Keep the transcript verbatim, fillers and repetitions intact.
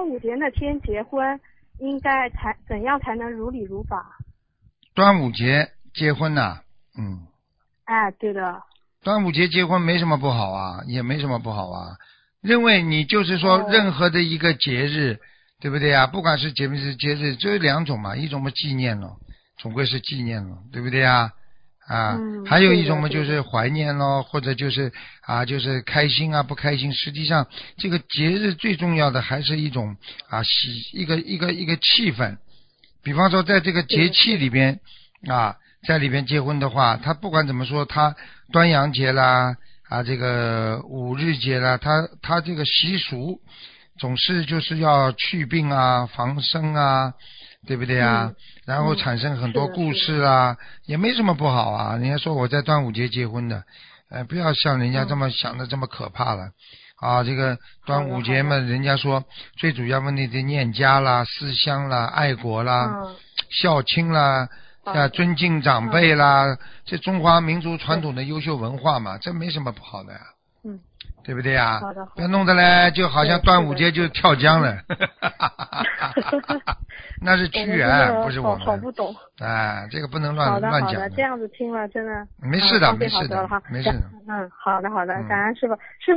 端午节那天结婚，应该才怎样才能如理如法？ 端午节结婚呐、嗯， 哎，对的。 端午节结婚没什么不好啊，也没什么不好啊。认为你就是说哦任何的一个节日，对不对啊？不管是节不是节日，只有两种嘛，一种嘛纪念咯，总归是纪念咯，对不对啊？啊， 嗯， 还有一种嘛对的就是怀念咯，或者就是啊就是开心啊不开心。实际上这个节日最重要的还是一种啊喜一个一个一个气氛。比方说在这个节气里边啊，在里边结婚的话，他不管怎么说，他端阳节啦啊这个五日节啦，他他这个习俗总是就是要去病啊防生啊，对不对啊？ 嗯然后嗯产生很是的多故事啊，也没什么不好啊。人家说我在端午节结婚的，呃，不要像人家这么想的这么可怕了。啊，这个端午节嘛， 好的好人家说最主要问题的念家啦、思乡啦、爱国啦、 嗯孝亲啦、 好的啊尊敬长辈啦，这中华民族传对统的优秀文化嘛，这没什么不好的呀。 嗯， 对不对呀？ 好的好的不要弄得嘞，就好像对端午节就跳江了，那是我们真屈原， 的好不是我们。 好不懂。 哎，这个不能乱好的好的， 乱讲的。 这样子听了真的没事的， 嗯放心没事的好多了哈。 没事的。 嗯，好的好的， 嗯感恩师傅。师傅